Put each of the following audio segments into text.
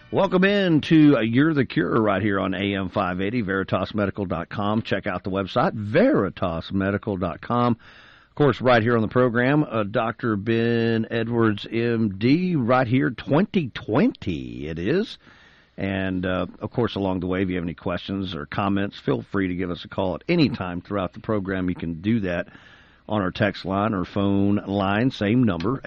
Welcome in to You're the Cure right here on AM 580, VeritasMedical.com. Check out the website, VeritasMedical.com. Of course, right here on the program, Dr. Ben Edwards, MD, right here, 2020 it is. And, of course, along the way, if you have any questions or comments, feel free to give us a call at any time throughout the program. You can do that on our text line or phone line, same number,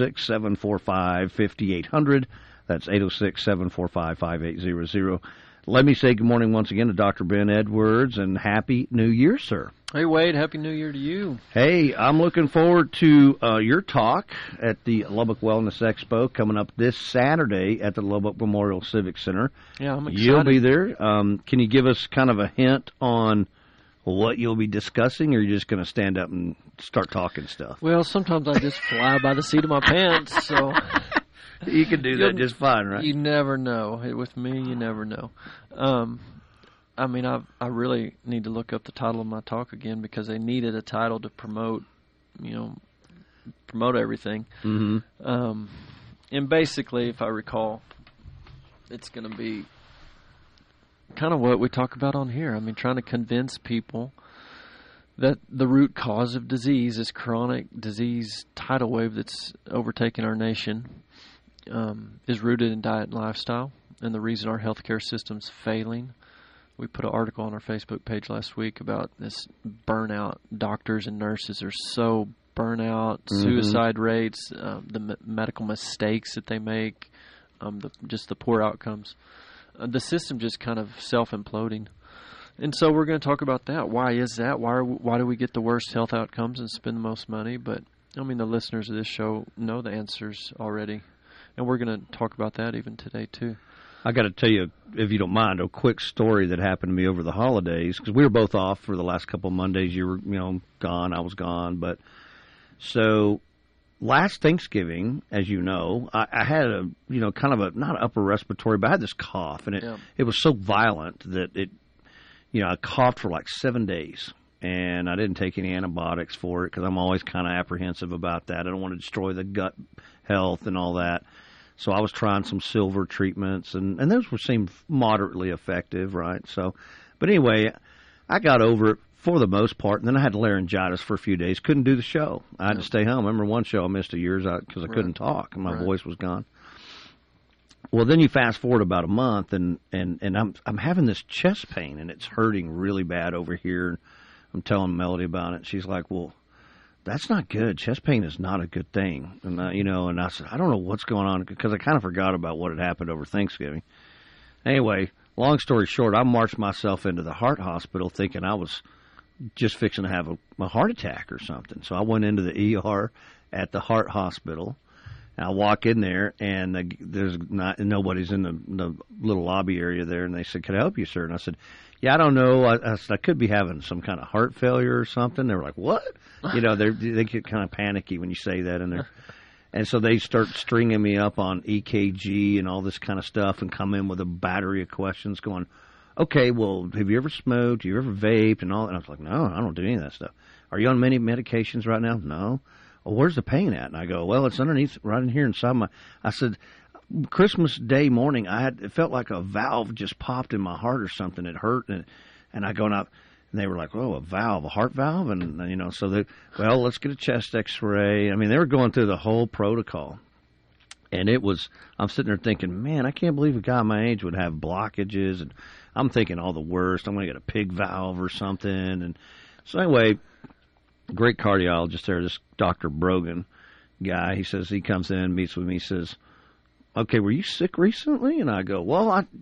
806-745-5800. That's 806-745-5800. Let me say good morning once again to Dr. Ben Edwards, and Happy New Year, sir. Hey, Wade. Happy New Year to you. Hey, I'm looking forward to your talk at the Lubbock Wellness Expo coming up this Saturday at the Lubbock Memorial Civic Center. Yeah, I'm excited. You'll be there. Can you give us kind of a hint on what you'll be discussing, or are you just going to stand up and start talking stuff? Well, sometimes I just fly by the seat of my pants, so... You can do that just fine, right? You never know. With me, you never know. I mean, I really need to look up the title of my talk again because they needed a title to promote everything. Mm-hmm. And basically, if I recall, it's going to be kind of what we talk about on here. I mean, trying to convince people that the root cause of disease, this chronic disease tidal wave that's overtaking our nation, is rooted in diet and lifestyle, and the reason our healthcare system's failing. We put an article on our Facebook page last week about this burnout. Doctors and nurses are so burnout, suicide rates, the medical mistakes that they make, just the poor outcomes. The system just kind of self-imploding. And so we're going to talk about that. Why is that? Why do we get the worst health outcomes and spend the most money? But, I mean, the listeners of this show know the answers already. And we're going to talk about that even today, too. I got to tell you, if you don't mind, a quick story that happened to me over the holidays, because we were both off for the last couple of Mondays. You were, gone. I was gone. But so last Thanksgiving, as you know, I had a, kind of a, not upper respiratory, but I had this cough, and it was so violent that I coughed for like 7 days. And I didn't take any antibiotics for it because I'm always kind of apprehensive about that. I don't want to destroy the gut health and all that. So I was trying some silver treatments, and those seemed moderately effective, right? So, but anyway, I got over it for the most part, and then I had laryngitis for a few days. Couldn't do the show. I had to stay home. I remember one show I missed of yours because I couldn't talk, and my voice was gone. Well, then you fast forward about a month, and I'm having this chest pain, and it's hurting really bad over here. I'm telling Melody about it. She's like, well, that's not good. Chest pain is not a good thing. And, and I said, I don't know what's going on because I kind of forgot about what had happened over Thanksgiving. Anyway, long story short, I marched myself into the heart hospital thinking I was just fixing to have a heart attack or something. So I went into the ER at the heart hospital. And I walk in there, and nobody's in the little lobby area there. And they said, "Can I help you, sir?" And I said, "Yeah, I don't know. I said I could be having some kind of heart failure or something." They were like, "What?" They get kind of panicky when you say that in there. And so they start stringing me up on EKG and all this kind of stuff and come in with a battery of questions going, "Okay, well, have you ever smoked? Have you ever vaped?" And all. And I was like, "No, I don't do any of that stuff." "Are you on many medications right now?" "No." "Well, where's the pain at?" And I go, "Well, it's underneath, right in here inside my." I said, Christmas Day morning, it felt like a valve just popped in my heart or something. It hurt, and I go up, and they were like, "Oh, a valve, a heart valve," and so let's get a chest X-ray. I mean, they were going through the whole protocol, and I'm sitting there thinking, man, I can't believe a guy my age would have blockages, and I'm thinking all the worst. I'm going to get a pig valve or something, and so anyway. Great cardiologist there, this Dr. Brogan guy. He says he comes in, meets with me, says, "Okay, were you sick recently?" And I go, "Well, I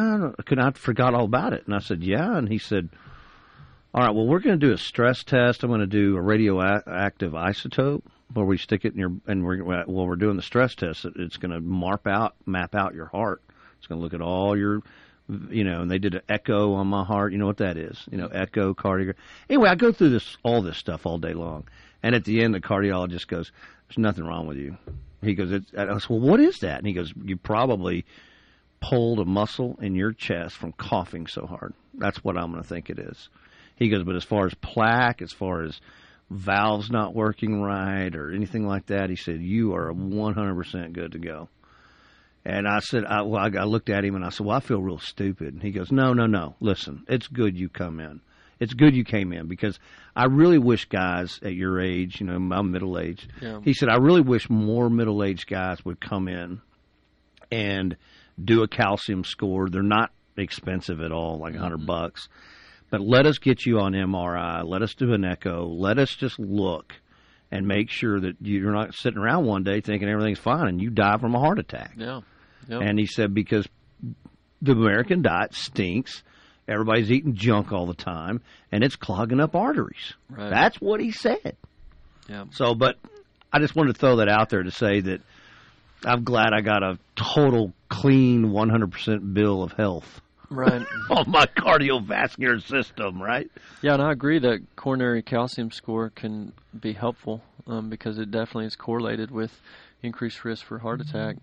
forgot all about it." And I said, "Yeah." And he said, "All right, well, we're going to do a stress test. I'm going to do a radioactive isotope where we stick it in we're doing the stress test. It's going to map out your heart. It's going to look at all your." And they did an echo on my heart. You know what that is? Echo, cardiogram. Anyway, I go through all this stuff all day long. And at the end, the cardiologist goes, "There's nothing wrong with you." He goes, I said, "Well, what is that?" And he goes, "You probably pulled a muscle in your chest from coughing so hard. That's what I'm going to think it is." He goes, "But as far as plaque, as far as valves not working right or anything like that," he said, "you are 100% good to go." And I said, I looked at him and I said, well, I feel real stupid. And he goes, no. Listen, it's good you come in. It's good you came in because I really wish guys at your age, you know, I'm middle-aged. Yeah. He said, I really wish more middle-aged guys would come in and do a calcium score. They're not expensive at all, like $100. But let us get you on MRI. Let us do an echo. Let us just look and make sure that you're not sitting around one day thinking everything's fine and you die from a heart attack. Yeah. Yep. And he said because the American diet stinks. Everybody's eating junk all the time, and it's clogging up arteries. Right. That's what he said. Yeah. So, but I just wanted to throw that out there to say that I'm glad I got a total clean 100% bill of health. Right. On my cardiovascular system, right? Yeah, and I agree that coronary calcium score can be helpful because it definitely is correlated with increased risk for heart attack.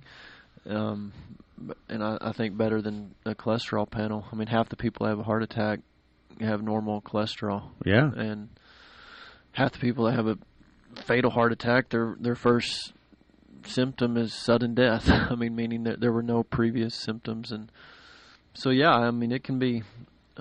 And I think better than a cholesterol panel. I mean, half the people that have a heart attack have normal cholesterol. Yeah. And half the people that have a fatal heart attack, their first symptom is sudden death. I mean, meaning that there were no previous symptoms. And so, yeah, I mean, it can be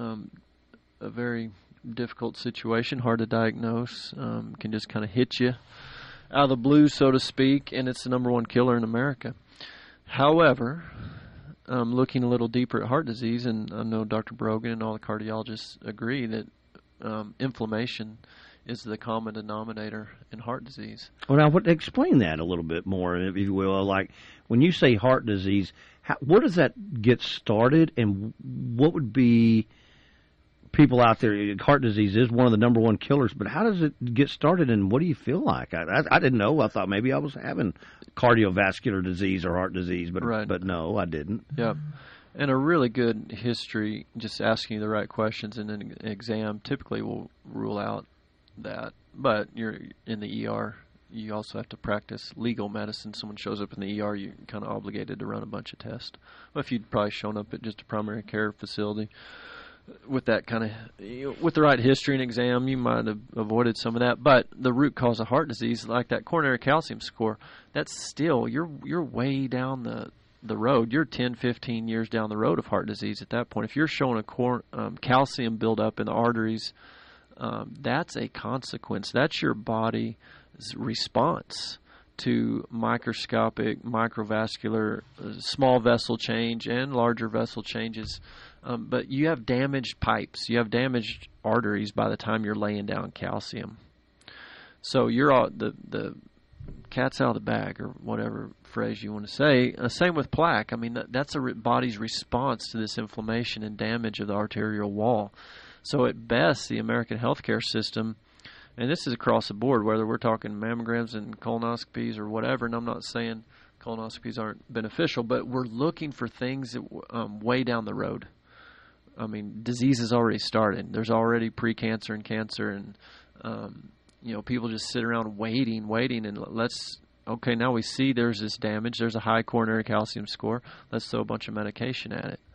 a very difficult situation, hard to diagnose, can just kind of hit you out of the blue, so to speak, and it's the number one killer in America. However, looking a little deeper at heart disease, and I know Dr. Brogan and all the cardiologists agree that inflammation is the common denominator in heart disease. Well, now, explain that a little bit more, if you will. Like, when you say heart disease, where does that get started, and what would be people out there? Heart disease is one of the number one killers, but how does it get started, and what do you feel like? I didn't know. I thought maybe I was having cardiovascular disease or heart disease, but right. But no, I didn't. Yeah. And a really good history, just asking you the right questions in an exam, typically will rule out that. But you're in the ER, you also have to practice legal medicine. Someone shows up in the ER, you're kind of obligated to run a bunch of tests. Well, if you'd probably shown up at just a primary care facility with that kind of, with the right history and exam, you might have avoided some of that. But the root cause of heart disease, like that coronary calcium score, that's still, you're way down the road. You're 10, 15 years down the road of heart disease at that point. If you're showing a calcium buildup in the arteries, that's a consequence. That's your body's response to microscopic, microvascular, small vessel change and larger vessel changes. But you have damaged pipes. You have damaged arteries by the time you're laying down calcium. So you're all, the cat's out of the bag, or whatever phrase you want to say. Same with plaque. I mean, that's a body's response to this inflammation and damage of the arterial wall. So at best, the American healthcare system, and this is across the board, whether we're talking mammograms and colonoscopies or whatever, and I'm not saying colonoscopies aren't beneficial, but we're looking for things that, way down the road. I mean, disease has already started. There's already pre-cancer and cancer, and people just sit around waiting, and okay, now we see there's this damage. There's a high coronary calcium score. Let's throw a bunch of medication at it.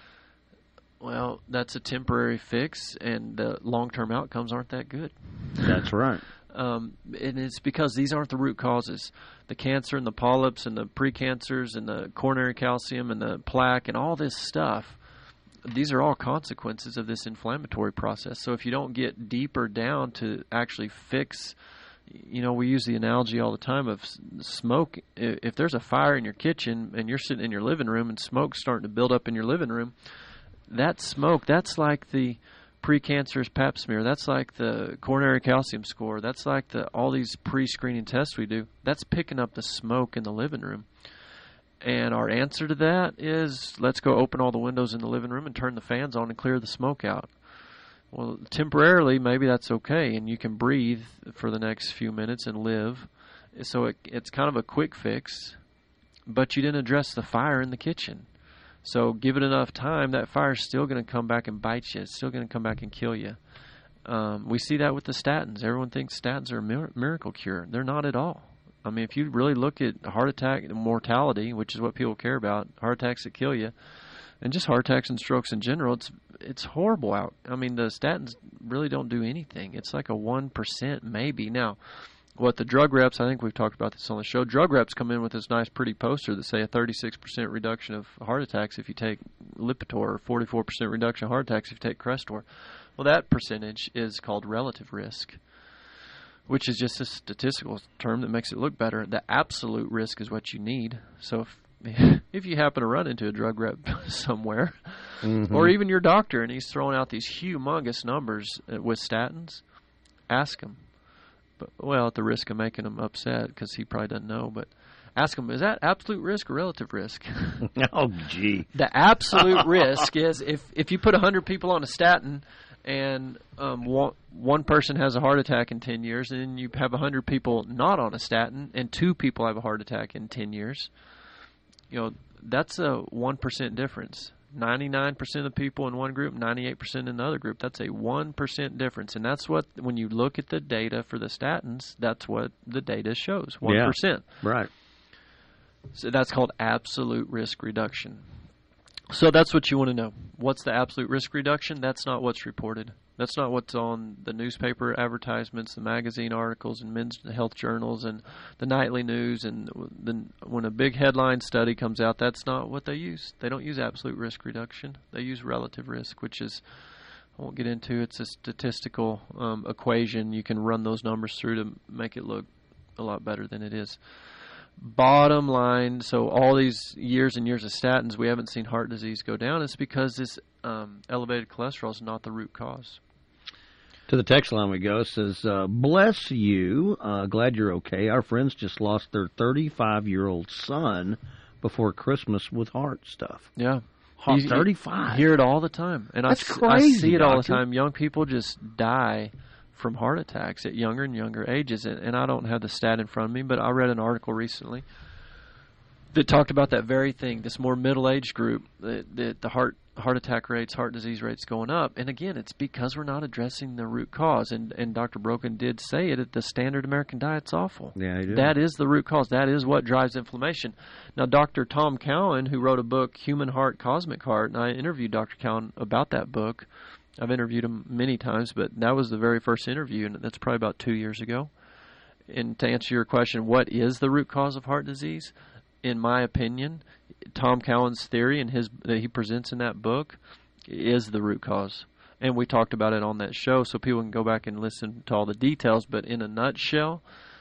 Well, that's a temporary fix, and the long-term outcomes aren't that good. That's right. And it's because these aren't the root causes. The cancer and the polyps and the precancers and the coronary calcium and the plaque and all this stuff, these are all consequences of this inflammatory process. So if you don't get deeper down to actually fix, we use the analogy all the time of smoke. If there's a fire in your kitchen and you're sitting in your living room and smoke's starting to build up in your living room, that smoke, that's like the precancerous pap smear. That's like the coronary calcium score. That's like all these pre-screening tests we do. That's picking up the smoke in the living room. And our answer to that is, let's go open all the windows in the living room and turn the fans on and clear the smoke out. Well, temporarily, maybe that's okay, and you can breathe for the next few minutes and live. So it's kind of a quick fix, but you didn't address the fire in the kitchen. So give it enough time, that fire's still going to come back and bite you. It's still going to come back and kill you. We see that with the statins. Everyone thinks statins are a miracle cure. They're not at all. I mean, if you really look at heart attack and mortality, which is what people care about, heart attacks that kill you, and just heart attacks and strokes in general, it's horrible out. I mean, the statins really don't do anything. It's like a 1% maybe. Now, what the drug reps, I think we've talked about this on the show, drug reps come in with this nice pretty poster that say a 36% reduction of heart attacks if you take Lipitor, or 44% reduction of heart attacks if you take Crestor. Well, that percentage is called relative risk, which is just a statistical term that makes it look better. The absolute risk is what you need. So if you happen to run into a drug rep somewhere, or even your doctor, and he's throwing out these humongous numbers with statins, ask him. But, well, at the risk of making him upset because he probably doesn't know, but ask him, is that absolute risk or relative risk? Oh, gee. The absolute risk is if you put 100 people on a statin and one person has a heart attack in 10 years, and then you have 100 people not on a statin and 2 people have a heart attack in 10 years, that's a 1% difference. 99% of people in one group, 98% in the other group. That's a 1% difference. And that's what, when you look at the data for the statins, that's what the data shows, 1%. Yeah, right. So that's called absolute risk reduction. So that's what you want to know. What's the absolute risk reduction? That's not what's reported. That's not what's on the newspaper advertisements, the magazine articles, and men's health journals, and the nightly news. And when a big headline study comes out, that's not what they use. They don't use absolute risk reduction. They use relative risk, which is, I won't get into. It's a statistical equation. You can run those numbers through to make it look a lot better than it is. Bottom line, so all these years and years of statins, we haven't seen heart disease go down. It's because this elevated cholesterol is not the root cause. To the text line we go. It says, bless you. Glad you're okay. Our friends just lost their 35-year-old son before Christmas with heart stuff. Yeah. 35. You hear it all the time. And That's crazy, I see it all the Doctor. time. Young people just die from heart attacks at younger and younger ages. And I don't have the stat in front of me, but I read an article recently that talked about that very thing, this more middle-aged group, that the heart attack rates, heart disease rates going up. And again, it's because we're not addressing the root cause. And Dr. Broken did say it, the standard American diet's awful. Yeah, he did. That is the root cause. That is what drives inflammation. Now, Dr. Tom Cowan, who wrote a book, Human Heart, Cosmic Heart, and I interviewed Dr. Cowan about that book. I've interviewed him many times, but that was the very first interview, and that's probably about 2 years ago. And to answer your question, what is the root cause of heart disease? In my opinion, Tom Cowan's theory and that he presents in that book is the root cause. And we talked about it on that show, so people can go back and listen to all the details. But in a nutshell,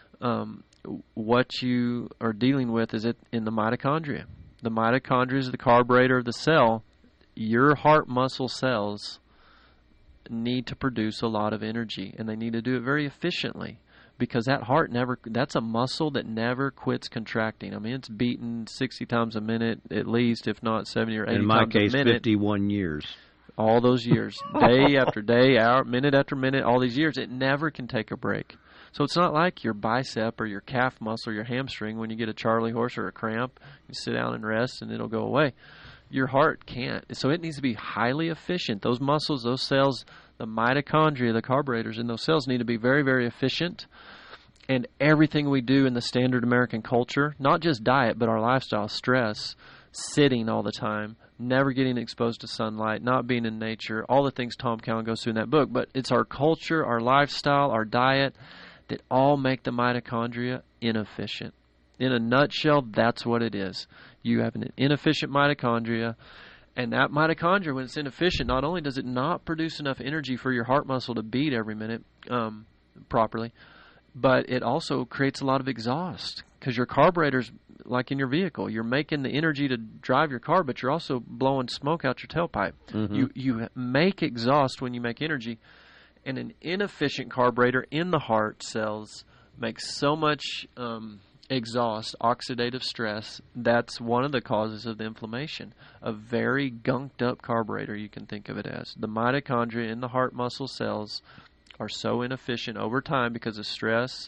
what you are dealing with is it in the mitochondria. The mitochondria is the carburetor of the cell. Your heart muscle cells need to produce a lot of energy, and they need to do it very efficiently, because that heart that's a muscle that never quits contracting. I mean, it's beating 60 times a minute at least, if not 70 or 80 times a minute. In my case, 51 years. All those years, day after day, hour, minute after minute, all these years, it never can take a break. So it's not like your bicep or your calf muscle or your hamstring when you get a Charlie horse or a cramp, you sit down and rest and it'll go away. Your heart can't. So it needs to be highly efficient. Those muscles, those cells, the mitochondria, the carburetors in those cells need to be very, very efficient. And everything we do in the standard American culture, not just diet, but our lifestyle, stress, sitting all the time, never getting exposed to sunlight, not being in nature, all the things Tom Cowan goes through in that book. But it's our culture, our lifestyle, our diet that all make the mitochondria inefficient. In a nutshell, that's what it is. You have an inefficient mitochondria, and that mitochondria, when it's inefficient, not only does it not produce enough energy for your heart muscle to beat every minute properly, but it also creates a lot of exhaust, because your carburetors, like in your vehicle, you're making the energy to drive your car, but you're also blowing smoke out your tailpipe. Mm-hmm. You make exhaust when you make energy, and an inefficient carburetor in the heart cells makes so much exhaust, oxidative stress. That's one of the causes of the inflammation. A very gunked up carburetor, you can think of it as. The mitochondria in the heart muscle cells are so inefficient over time because of stress,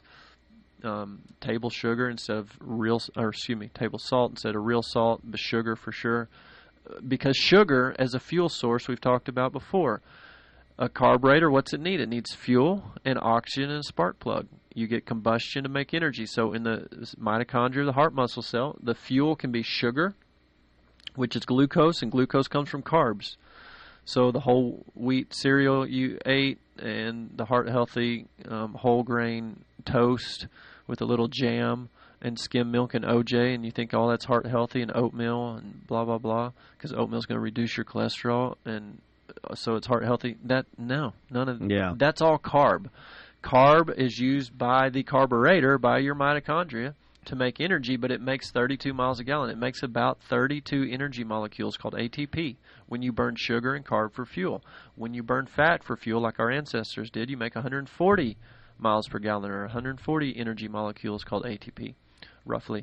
table sugar instead of table salt instead of real salt, but sugar for sure. Because sugar as a fuel source, we've talked about before. A carburetor, what's it need? It needs fuel and oxygen and a spark plug. You get combustion to make energy. So in the mitochondria of the heart muscle cell, the fuel can be sugar, which is glucose, and glucose comes from carbs. So the whole wheat cereal you ate and the heart healthy whole grain toast with a little jam and skim milk and OJ, and you think, oh, that's heart healthy, and oatmeal and blah, blah, blah, because oatmeal is going to reduce your cholesterol, and so it's heart healthy. None of that's all carb. Carb is used by the carburetor, by your mitochondria, to make energy, but it makes 32 miles a gallon. It makes about 32 energy molecules called ATP when you burn sugar and carb for fuel. When you burn fat for fuel, like our ancestors did, you make 140 miles per gallon, or 140 energy molecules called ATP, roughly.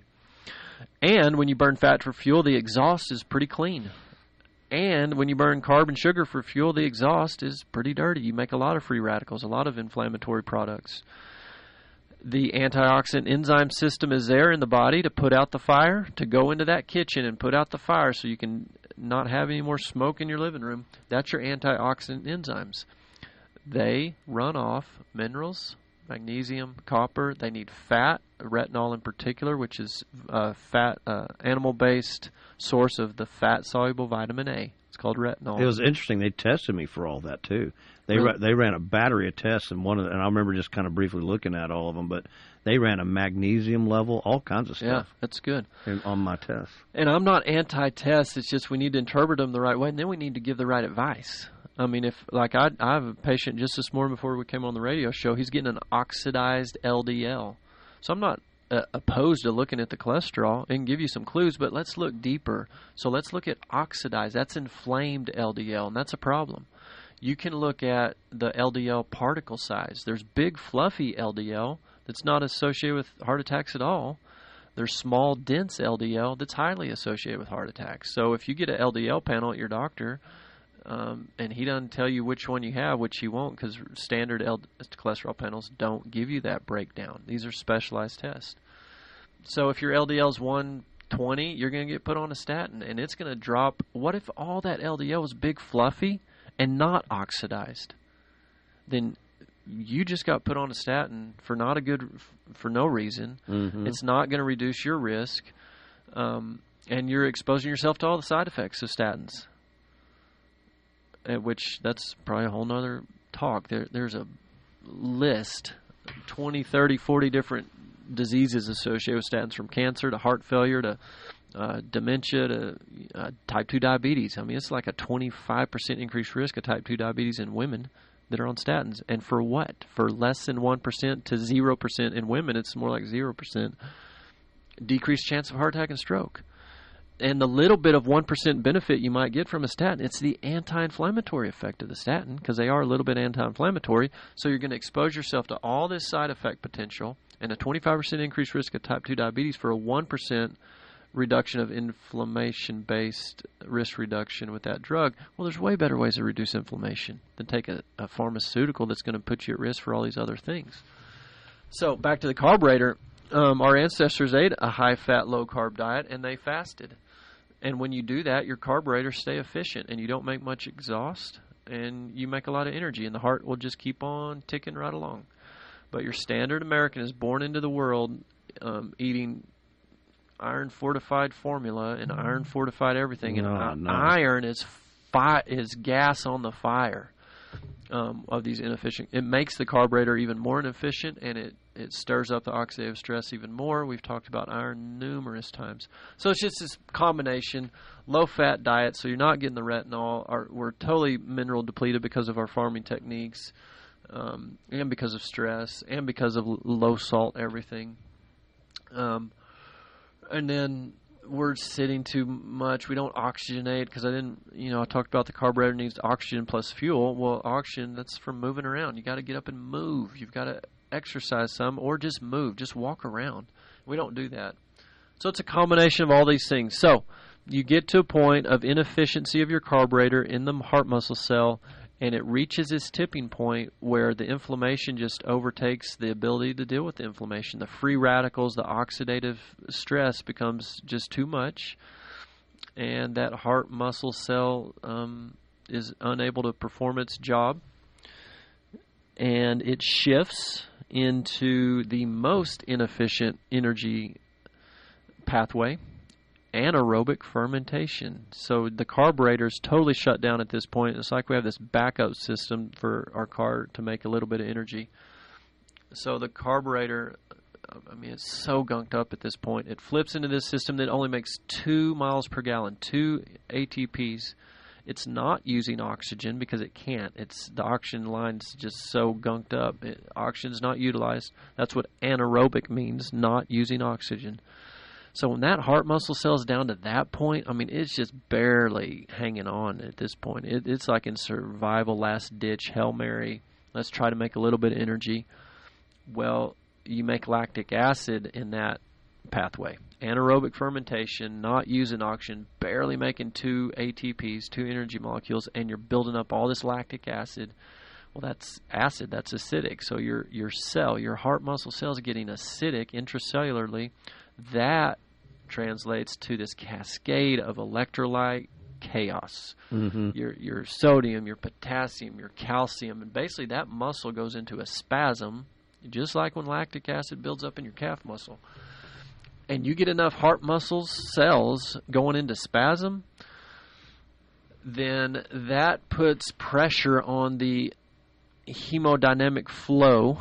And when you burn fat for fuel, the exhaust is pretty clean. And when you burn carb and sugar for fuel, the exhaust is pretty dirty. You make a lot of free radicals, a lot of inflammatory products. The antioxidant enzyme system is there in the body to put out the fire, to go into that kitchen and put out the fire so you can not have any more smoke in your living room. That's your antioxidant enzymes. They run off minerals, magnesium, copper. They need fat, retinol in particular, which is fat, animal-based source of the fat-soluble vitamin A. It's called retinol. It was interesting. They tested me for all that too. They ran a battery of tests, and and I remember just kind of briefly looking at all of them, but they ran a magnesium level, all kinds of stuff. Yeah, that's good. On my tests. And I'm not anti-test. It's just we need to interpret them the right way, and then we need to give the right advice. I mean, if like I have a patient just this morning before we came on the radio show, he's getting an oxidized LDL. So I'm not opposed to looking at the cholesterol. It can give you some clues, but let's look deeper. So let's look at oxidized. That's inflamed LDL, and that's a problem. You can look at the LDL particle size. There's big, fluffy LDL that's not associated with heart attacks at all. There's small, dense LDL that's highly associated with heart attacks. So if you get an LDL panel at your doctor, and he doesn't tell you which one you have, which he won't, because standard cholesterol panels don't give you that breakdown. These are specialized tests. So if your LDL is 120, you're going to get put on a statin, and it's going to drop. What if all that LDL was big, fluffy, and not oxidized? Then you just got put on a statin for no reason. Mm-hmm. It's not going to reduce your risk, and you're exposing yourself to all the side effects of statins. Which that's probably a whole nother talk. There's a list, 20, 30, 40 different diseases associated with statins, from cancer to heart failure to dementia to type 2 diabetes. I mean, it's like a 25% increased risk of type 2 diabetes in women that are on statins. And for what? For less than 1% to 0% in women, it's more like 0%. Decreased chance of heart attack and stroke. And the little bit of 1% benefit you might get from a statin, it's the anti-inflammatory effect of the statin, because they are a little bit anti-inflammatory. So you're going to expose yourself to all this side effect potential and a 25% increased risk of type 2 diabetes for a 1% reduction of inflammation-based risk reduction with that drug. Well, there's way better ways to reduce inflammation than take a pharmaceutical that's going to put you at risk for all these other things. So back to the carburetor. Our ancestors ate a high-fat, low-carb diet, and they fasted. And when you do that, your carburetors stay efficient, and you don't make much exhaust, and you make a lot of energy, and the heart will just keep on ticking right along. But your standard American is born into the world eating iron-fortified formula and iron-fortified everything, and iron is gas on the fire of these inefficient. It makes the carburetor even more inefficient, and it stirs up the oxidative stress even more. We've talked about iron numerous times. So it's just this combination, low-fat diet, so you're not getting the retinol. We're totally mineral depleted because of our farming techniques, and because of stress, and because of low-salt everything. And then we're sitting too much. We don't oxygenate, because I talked about the carburetor needs oxygen plus fuel. Well, oxygen, that's from moving around. You got to get up and move. You've got to exercise some, or just move, just walk around. We don't do that. So it's a combination of all these things. So you get to a point of inefficiency of your carburetor in the heart muscle cell, and it reaches its tipping point where the inflammation just overtakes the ability to deal with the inflammation. The free radicals, the oxidative stress becomes just too much, and that heart muscle cell is unable to perform its job, and it shifts into the most inefficient energy pathway, anaerobic fermentation. So the carburetor is totally shut down at this point. It's like we have this backup system for our car to make a little bit of energy. So the carburetor, I mean, it's so gunked up at this point. It flips into this system that only makes 2 miles per gallon, 2 ATPs. It's not using oxygen because it can't. It's the oxygen line's just so gunked up. Oxygen's not utilized. That's what anaerobic means, not using oxygen. So when that heart muscle cell's down to that point, I mean, it's just barely hanging on at this point. It's like in survival, last ditch, Hail Mary. Let's try to make a little bit of energy. Well, you make lactic acid in that pathway. Anaerobic fermentation, not using oxygen, barely making 2 ATPs, 2 energy molecules, and you're building up all this lactic acid. Well, that's acid. That's acidic. So your cell, your heart muscle cell is getting acidic intracellularly. That translates to this cascade of electrolyte chaos. Mm-hmm. Your sodium, your potassium, your calcium, and basically that muscle goes into a spasm, just like when lactic acid builds up in your calf muscle. And you get enough heart muscle cells going into spasm, then that puts pressure on the hemodynamic flow,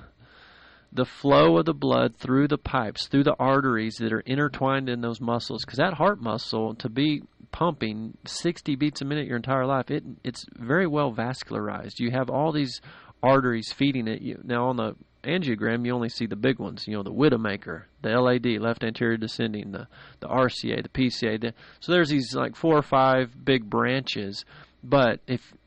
the flow of the blood through the pipes, through the arteries that are intertwined in those muscles. Because that heart muscle, to be pumping 60 beats a minute your entire life, it's very well vascularized. You have all these arteries feeding it. Now, on the angiogram, you only see the big ones, the Widowmaker, the LAD, left anterior descending, the RCA, the PCA. So there's these like 4 or 5 big branches. But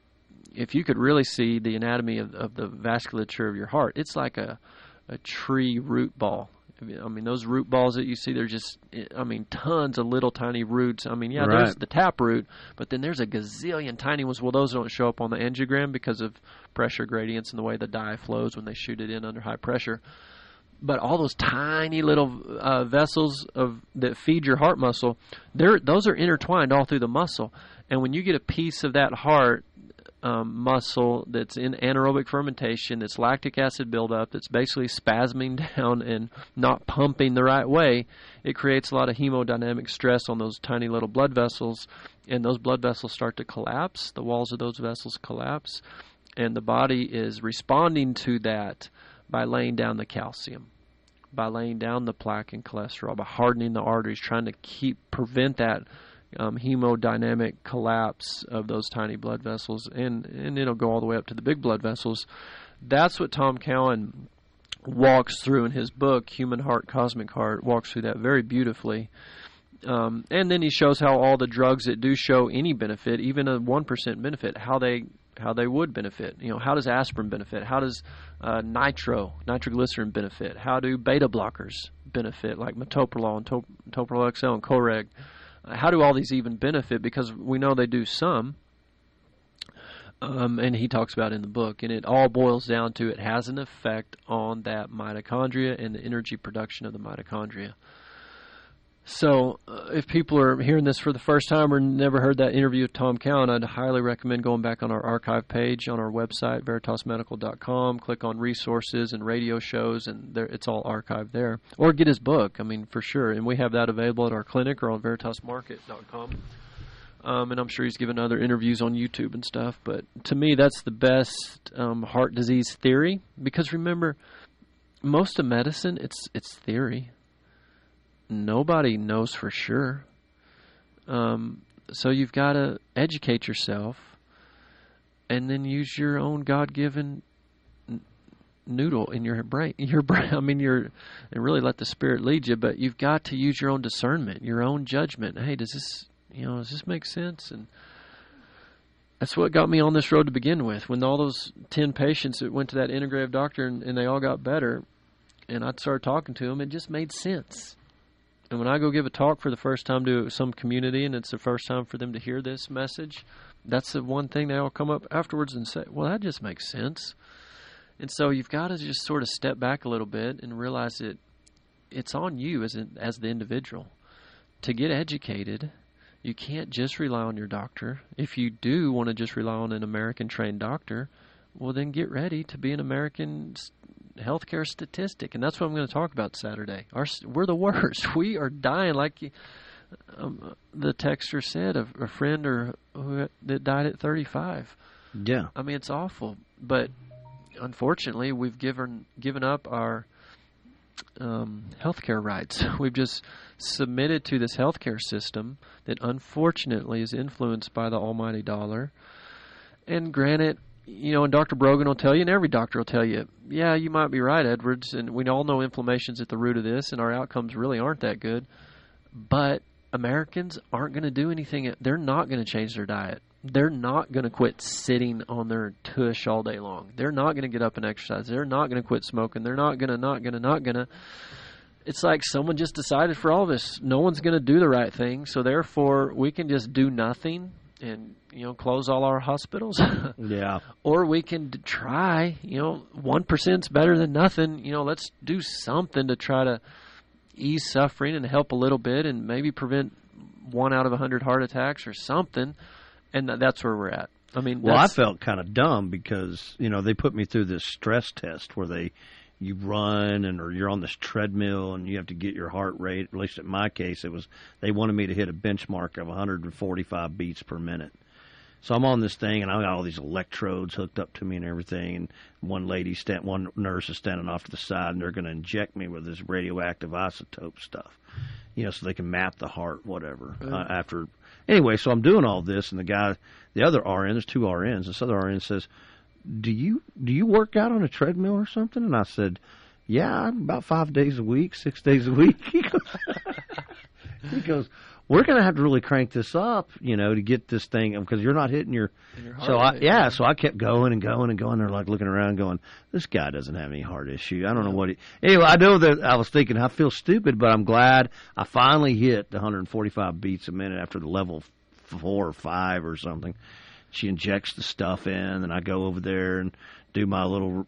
if you could really see the anatomy of the vasculature of your heart, it's like a tree root ball. I mean, those root balls that you see, they're just, tons of little tiny roots. I mean, yeah, right. There's the tap root, but then there's a gazillion tiny ones. Well, those don't show up on the angiogram because of pressure gradients and the way the dye flows when they shoot it in under high pressure. But all those tiny little vessels that feed your heart muscle, those are intertwined all through the muscle. And when you get a piece of that heart muscle that's in anaerobic fermentation, that's lactic acid buildup, that's basically spasming down and not pumping the right way, it creates a lot of hemodynamic stress on those tiny little blood vessels, and those blood vessels start to collapse. The walls of those vessels collapse, and the body is responding to that by laying down the calcium, by laying down the plaque and cholesterol, by hardening the arteries, trying to prevent that hemodynamic collapse of those tiny blood vessels, and it'll go all the way up to the big blood vessels. That's what Tom Cowan walks through in his book, Human Heart, Cosmic Heart, walks through that very beautifully. And then he shows how all the drugs that do show any benefit, even a 1% benefit, how they would benefit. How does aspirin benefit? How does nitroglycerin benefit? How do beta blockers benefit, like metoprolol and Toprol XL and Coreg? How do all these even benefit? Because we know they do some, and he talks about it in the book, and it all boils down to it has an effect on that mitochondria and the energy production of the mitochondria. So if people are hearing this for the first time or never heard that interview with Tom Cowan, I'd highly recommend going back on our archive page on our website, veritasmedical.com, click on resources and radio shows, and it's all archived there. Or get his book, for sure. And we have that available at our clinic or on veritasmarket.com. And I'm sure he's given other interviews on YouTube and stuff. But to me, that's the best heart disease theory. Because remember, most of medicine, it's theory. Nobody knows for sure. So you've got to educate yourself and then use your own God-given noodle in your brain. And really let the Spirit lead you, but you've got to use your own discernment, your own judgment. Hey, does this make sense? And that's what got me on this road to begin with. When all those 10 patients that went to that integrative doctor and they all got better, and I started talking to them, it just made sense. And when I go give a talk for the first time to some community and it's the first time for them to hear this message, that's the one thing they all come up afterwards and say, well, that just makes sense. And so you've got to just sort of step back a little bit and realize that it's on you as the individual. To get educated, you can't just rely on your doctor. If you do want to just rely on an American-trained doctor, well, then get ready to be an American healthcare statistic, and that's what I'm going to talk about Saturday. We're the worst. We are dying, like the texter said, a friend that died at 35. Yeah, it's awful. But unfortunately, we've given up our healthcare rights. We've just submitted to this healthcare system that unfortunately is influenced by the almighty dollar. And granted, and Dr. Brogan will tell you, and every doctor will tell you, yeah, you might be right, Edwards, and we all know inflammation's at the root of this, and our outcomes really aren't that good. But Americans aren't going to do anything. They're not going to change their diet. They're not going to quit sitting on their tush all day long. They're not going to get up and exercise. They're not going to quit smoking. They're not going to. It's like someone just decided for all of us, no one's going to do the right thing, so therefore we can just do nothing and, close all our hospitals. Yeah. Or we can try, 1%'s better than nothing. Let's do something to try to ease suffering and help a little bit and maybe prevent 1 out of 100 heart attacks or something. And that's where we're at. I mean, I felt kind of dumb because, they put me through this stress test where you run or you're on this treadmill and you have to get your heart rate. At least in my case, they wanted me to hit a benchmark of 145 beats per minute. So I'm on this thing and I got all these electrodes hooked up to me and everything. And one nurse is standing off to the side and they're going to inject me with this radioactive isotope stuff, so they can map the heart, whatever, after. Anyway, so I'm doing all this, and the other RN, there's 2 RNs. This other RN says, "Do you work out on a treadmill or something?" And I said, "Yeah, about 5 days a week, 6 days a week." He goes, "We're going to have to really crank this up, to get this thing because you're not hitting your." So I kept going and going and going. They're like looking around, going, "This guy doesn't have any heart issue. I don't know what he." Anyway, I know that I was thinking I feel stupid, but I'm glad I finally hit the 145 beats a minute after the level 4 or 5 or something. She injects the stuff in, and I go over there and do my little,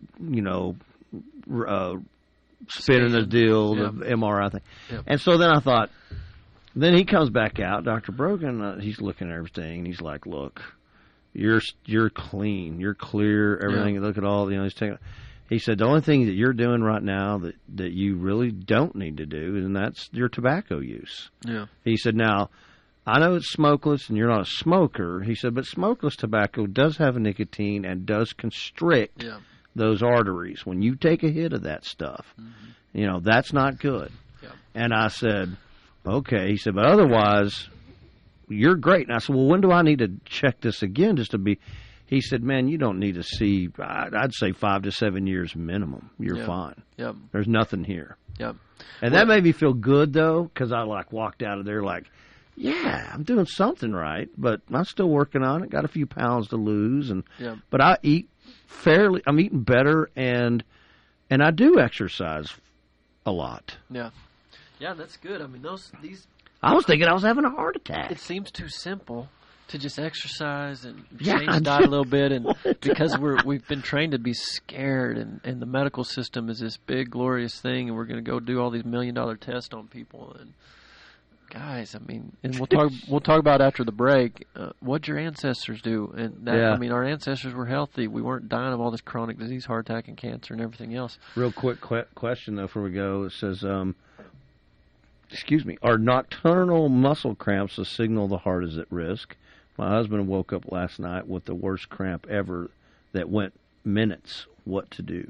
spinning the deal, the MRI thing. Yep. And so then I thought. Then he comes back out, Dr. Brogan. He's looking at everything, and he's like, "Look, you're clean, you're clear, everything. Yeah. Look at all, he's taking." He said the only thing that you're doing right now that you really don't need to do, and that's your tobacco use. Yeah. He said, "Now, I know it's smokeless, and you're not a smoker." He said, "But smokeless tobacco does have a nicotine and does constrict those arteries. When you take a hit of that stuff, that's not good." Yeah. And I said. Okay, he said, but otherwise, you're great. And I said, well, when do I need to check this again just to be? He said, man, you don't need to see, I'd say 5 to 7 years minimum. You're fine. Yep. There's nothing here. Yep. And that made me feel good, though, because I, walked out of there yeah, I'm doing something right, but I'm still working on it. Got a few pounds to lose. But I eat I'm eating better, and I do exercise a lot. Yeah. Yeah, that's good. I mean, I was thinking I was having a heart attack. It seems too simple to just exercise and change the diet a little bit, and because we've been trained to be scared, and the medical system is this big glorious thing, and we're going to go do all these $1 million tests on people. And guys, I mean, and we'll talk about after the break. What'd your ancestors do? And I mean, our ancestors were healthy. We weren't dying of all this chronic disease, heart attack, and cancer, and everything else. Real quick question though, before we go. It says. Excuse me, are nocturnal muscle cramps a signal the heart is at risk? My husband woke up last night with the worst cramp ever that went minutes. What to do?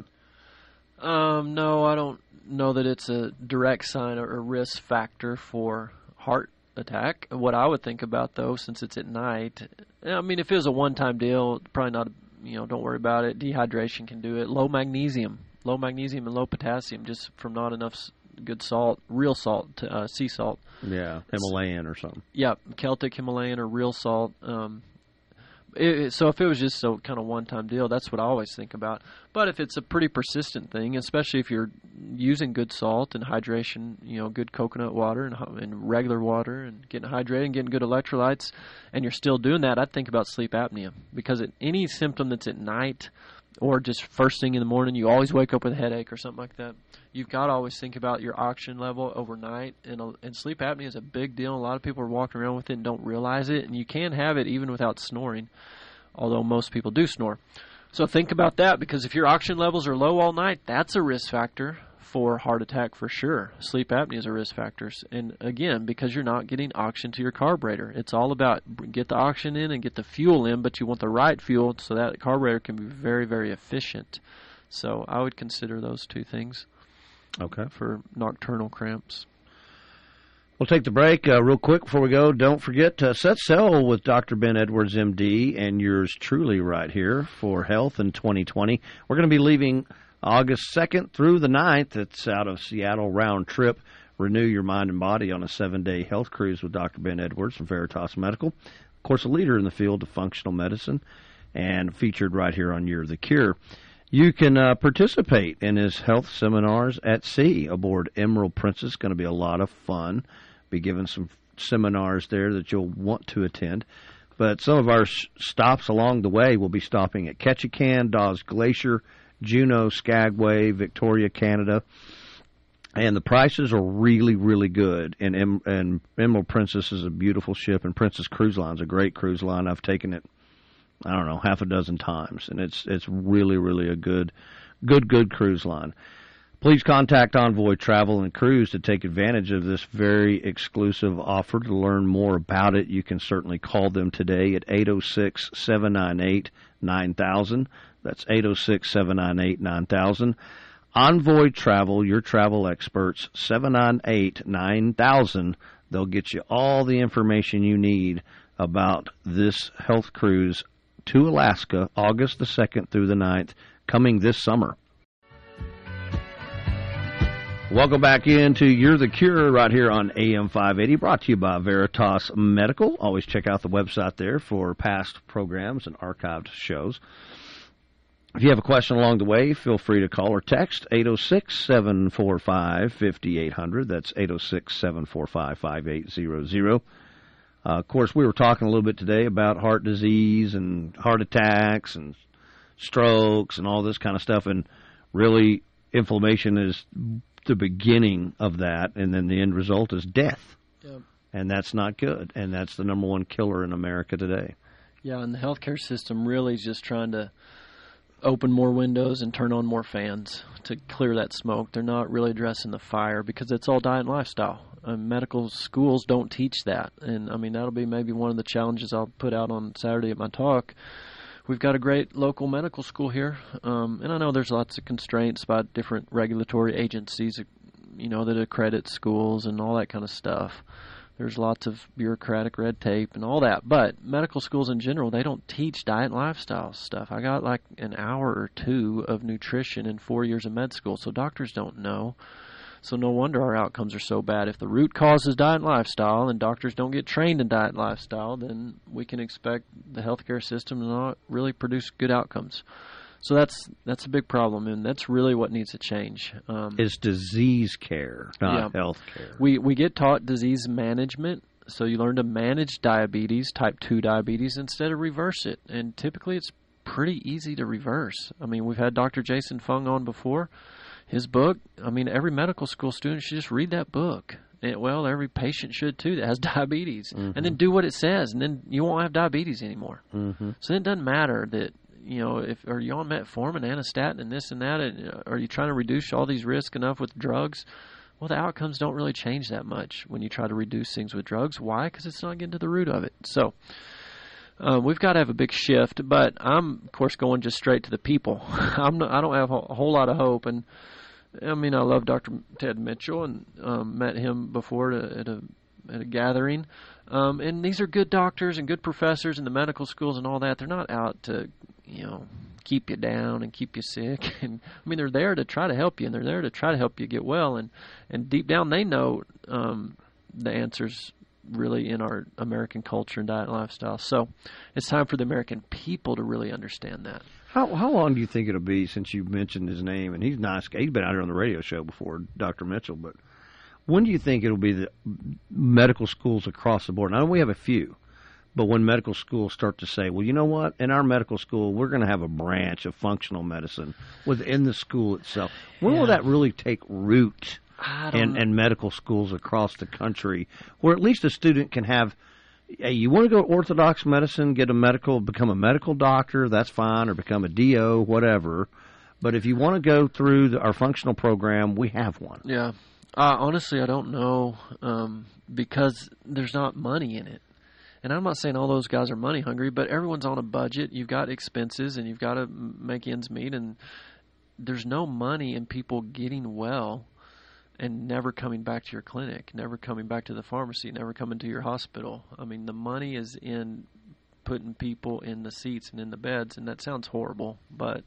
No, I don't know that it's a direct sign or a risk factor for heart attack. What I would think about, though, since it's at night, I mean, if it was a one-time deal, probably not, don't worry about it. Dehydration can do it. Low magnesium and low potassium just from not enough good salt, real salt, sea salt. Yeah, Himalayan or something. Yeah, Celtic, Himalayan, or real salt. So if it was just a kind of one-time deal, that's what I always think about. But if it's a pretty persistent thing, especially if you're using good salt and hydration, good coconut water and regular water and getting hydrated and getting good electrolytes, and you're still doing that, I'd think about sleep apnea. Because any symptom that's at night or just first thing in the morning, you always wake up with a headache or something like that, you've got to always think about your oxygen level overnight. And sleep apnea is a big deal. A lot of people are walking around with it and don't realize it. And you can have it even without snoring, although most people do snore. So think about that, because if your oxygen levels are low all night, that's a risk factor for heart attack for sure. Sleep apnea is a risk factor. And again, because you're not getting oxygen to your carburetor. It's all about get the oxygen in and get the fuel in, but you want the right fuel so that carburetor can be very, very efficient. So I would consider those two things for nocturnal cramps. We'll take the break real quick before we go. Don't forget to set sail with Dr. Ben Edwards, MD, and yours truly right here for Health in 2020. We're going to be leaving August 2nd through the 9th. It's out of Seattle round trip. Renew your mind and body on a 7-day health cruise with Dr. Ben Edwards from Veritas Medical. Of course, a leader in the field of functional medicine and featured right here on You're the Cure. You can participate in his health seminars at sea aboard Emerald Princess. Going to be a lot of fun. Be given some seminars there that you'll want to attend. But some of our stops along the way will be stopping at Ketchikan, Dawes Glacier, Juneau, Skagway, Victoria, Canada. And the prices are really, really good. And Emerald Princess is a beautiful ship, and Princess Cruise Line is a great cruise line. I've taken it, I don't know, half a dozen times, and it's really, really a good cruise line. Please contact Envoy Travel and Cruise to take advantage of this very exclusive offer. To learn more about it, you can certainly call them today at 806-798-9000. That's 806-798-9000. Envoy Travel, your travel experts, 798-9000. They'll get you all the information you need about this health cruise to Alaska, August the 2nd through the 9th, coming this summer. Welcome back into You're the Cure right here on AM 580, brought to you by Veritas Medical. Always check out the website there for past programs and archived shows. If you have a question along the way, feel free to call or text 806-745-5800. That's 806-745-5800. Of course, we were talking a little bit today about heart disease and heart attacks and strokes and all this kind of stuff, and really inflammation is the beginning of that, and then the end result is death. Yep. And that's not good, and that's the number one killer in America today. Yeah, and the healthcare system really is just trying to open more windows and turn on more fans to clear that smoke. They're not really addressing the fire because it's all diet and lifestyle. Medical schools don't teach that, and I mean that'll be maybe one of the challenges I'll put out on Saturday at my talk. We've got a great local medical school here, and I know there's lots of constraints by different regulatory agencies, that accredit schools and all that kind of stuff. There's lots of bureaucratic red tape and all that, but medical schools in general, they don't teach diet and lifestyle stuff. I got like an hour or two of nutrition in 4 years of med school, so doctors don't know. So no wonder our outcomes are so bad. If the root cause is diet and lifestyle and doctors don't get trained in diet and lifestyle, then we can expect the healthcare system to not really produce good outcomes. So that's a big problem, and that's really what needs to change. It's disease care, not health care. We get taught disease management, so you learn to manage diabetes, type 2 diabetes, instead of reverse it. And typically it's pretty easy to reverse. I mean, we've had Dr. Jason Fung on before. His book, I mean, every medical school student should just read that book. And, well, every patient should, too, that has diabetes. Mm-hmm. And then do what it says, and then you won't have diabetes anymore. Mm-hmm. So it doesn't matter that, if are you on metformin, anastatin, and this and that, and are you trying to reduce all these risks enough with drugs? Well, the outcomes don't really change that much when you try to reduce things with drugs. Why? Because it's not getting to the root of it. So we've got to have a big shift, but I'm, of course, going just straight to the people. I don't have a whole lot of hope, and I mean, I love Dr. Ted Mitchell and met him before at a gathering. And these are good doctors and good professors in the medical schools and all that. They're not out to, keep you down and keep you sick. And I mean, they're there to try to help you, and they're there to try to help you get well. And deep down, they know the answers really in our American culture and diet and lifestyle. So it's time for the American people to really understand that. How long do you think it'll be since you mentioned his name? And he's nice. He's been out here on the radio show before, Dr. Mitchell. But when do you think it'll be the medical schools across the board? I know we have a few, but when medical schools start to say, well, you know what? In our medical school, we're going to have a branch of functional medicine within the school itself. When will that really take root in medical schools across the country, where at least a student can have, hey, you want to go orthodox medicine, become a medical doctor, that's fine, or become a DO, whatever. But if you want to go through our functional program, we have one. Yeah. Honestly, I don't know, because there's not money in it. And I'm not saying all those guys are money hungry, but everyone's on a budget. You've got expenses, and you've got to make ends meet. And there's no money in people getting well and never coming back to your clinic, never coming back to the pharmacy, never coming to your hospital. I mean, the money is in putting people in the seats and in the beds, and that sounds horrible, but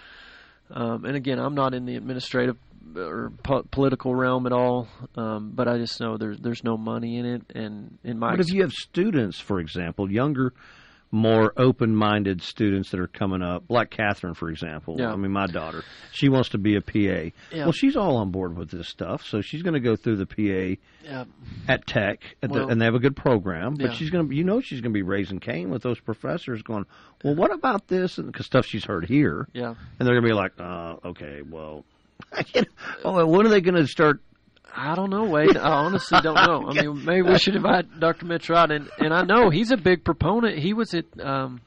and again, I'm not in the administrative or political realm at all, but I just know there's no money in it. And in my But if you have students, for example, younger, more open-minded students that are coming up, like Catherine, for example. Yeah. I mean, my daughter, she wants to be a PA. Yeah. Well, she's all on board with this stuff, so she's going to go through the PA Yeah. at Tech, and they have a good program. But Yeah. she's going to, she's going to be raising Cain with those professors, going, well, what about this? Because stuff she's heard here, Yeah. and they're going to be like, okay, well, when are they going to start? I don't know, Wade. I honestly don't know. I mean, maybe we should invite Dr. Mitch Rod, and I know he's a big proponent. He was at the